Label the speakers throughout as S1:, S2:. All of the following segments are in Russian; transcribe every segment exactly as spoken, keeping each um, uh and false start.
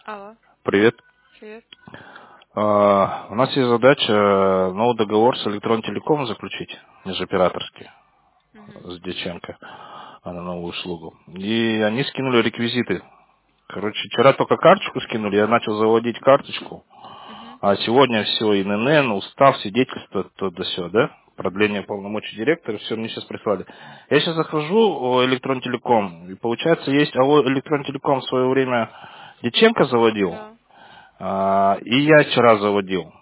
S1: Алло,
S2: Привет.
S1: привет.
S2: А, у нас есть задача э, новый договор с Электрон-Телеком заключить, межоператорский,
S1: Угу.
S2: с Дьяченко, а, на новую услугу. И они скинули реквизиты. Короче, вчера только карточку скинули, я начал заводить карточку,
S1: Угу.
S2: а сегодня все, и эн эн эн, устав, свидетельство, то да все, да? Продление полномочий директора, все мне сейчас прислали. Я сейчас захожу в Электрон-Телеком, и получается, есть АО Электрон-Телеком в свое время Дьяченко заводил,
S1: Да.
S2: а, и я вчера заводил.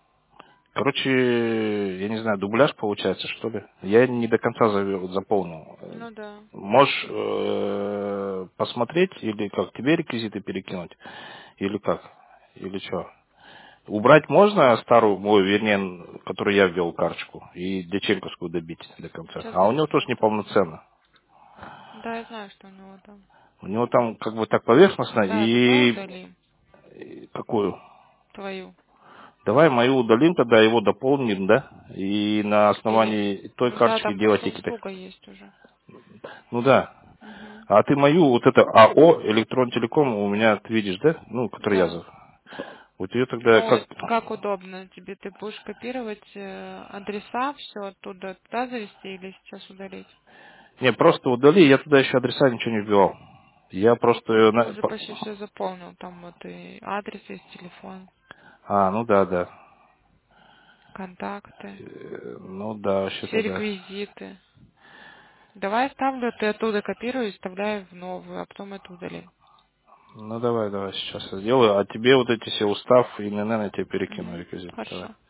S2: Короче, я не знаю, дубляж получается, что ли? Я не до конца завел- заполнил.
S1: Ну да.
S2: Можешь э, посмотреть или как, тебе реквизиты перекинуть? Или как? Или что? Убрать можно старую, ой, вернее, которую я ввел карточку, и Дяченковскую добить до конца.
S1: Сейчас
S2: А у него тоже
S1: посмотрю.
S2: неполноценно.
S1: Да, я знаю, что у него там.
S2: У него там как бы так поверхностно,
S1: Да, давай
S2: и
S1: удалим
S2: и какую?
S1: твою.
S2: Давай мою удалим, тогда его дополним, да? И на
S1: Или...
S2: основании той
S1: Ну да,
S2: карточки
S1: там
S2: делать
S1: просто
S2: эти.
S1: услуга есть уже.
S2: Ну да.
S1: Угу.
S2: А ты мою, вот это АО, Электрон Телеком, у меня, ты видишь, да? Ну, который я
S1: Да.
S2: за. Вот ее тогда
S1: Ну,
S2: как...
S1: это как удобно тебе? Ты будешь копировать э, адреса, все оттуда туда завести или сейчас удалить?
S2: Не, просто удали, я туда еще адреса ничего не вбивал. Я просто... её
S1: Ты
S2: на-
S1: уже
S2: по-
S1: почти все заполнил. Там вот и адрес есть, телефон,
S2: А, ну да, да.
S1: контакты,
S2: Э, Ну да,
S1: все
S2: вообще-то да.
S1: реквизиты. Давай ставлю, ты оттуда копирую и вставляю в новую, а потом это удалим.
S2: Ну давай, давай, сейчас я сделаю. А тебе вот эти все устав и эн эн эн я тебе перекину
S1: Угу.
S2: реквизит. Давай.
S1: Хорошо.